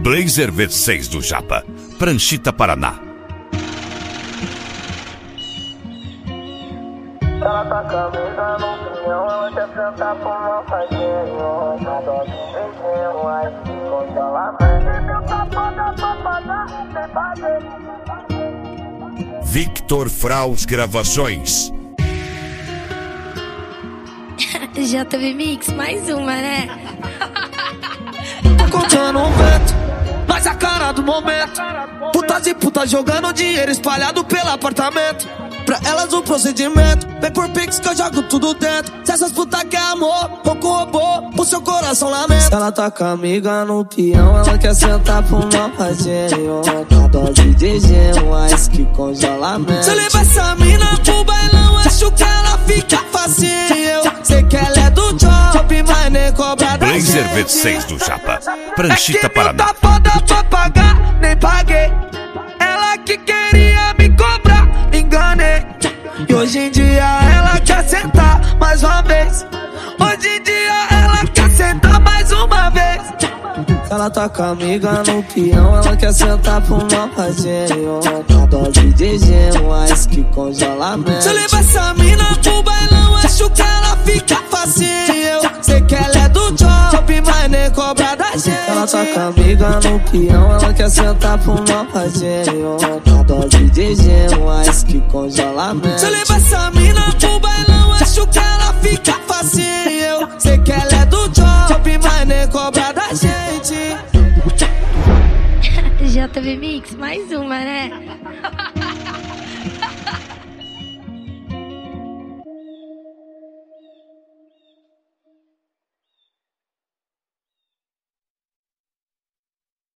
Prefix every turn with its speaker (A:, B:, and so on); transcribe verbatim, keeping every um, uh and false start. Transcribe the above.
A: Blazer V seis do Japa, Pranchita, Paraná.
B: Ela tá camisa no pinhão, ela quer sentar pro meu parceiro. Na dose de beijinho, ai, congelamento. Tá foda pra pagar, sem fazer.
A: Victor Fraus Gravações.
C: J V Mix, mais uma, né?
D: Tô contando um vento, nós a cara do momento. Putas e putas jogando dinheiro espalhado pelo apartamento. Pra elas o procedimento, vem por pix que eu jogo tudo dentro. Se essas putas quer amor, pouco robô, o seu coração lamenta. Ela tá com a amiga no peão, ela quer sentar pro meu parceiro. Na dose de gelo, ice que congelamento. Se eu levar essa mina pro bailão, acho que ela fica facinho. Sei que ela é do job, mas nem cobra da gente.
A: Blazer V seis do Japa, Pranchita,
D: É que
A: Paraná.
D: tá foda pra pagar, nem paguei. Ela que queria me cobrar, enganei. E hoje em dia ela quer sentar mais uma vez. Hoje em dia ela quer sentar mais uma vez. Ela tá com a amiga no peão, ela quer sentar pro meu parceiro. Na dose de gelo, ice que congelamento. Se eu levar essa mina pro bailão, acho que ela fica facinho. Sei que ela é do job, mas nem cobra da gente. Ela tá com a amiga no peão, ela quer sentar pro meu parceiro. Na dose de gelo, ice que congelamento. Se eu levar essa mina pro bailão, acho que ela fica facinho. Sei que ela é do job, mas nem cobra da gente.
C: J V Mix, mais uma, né?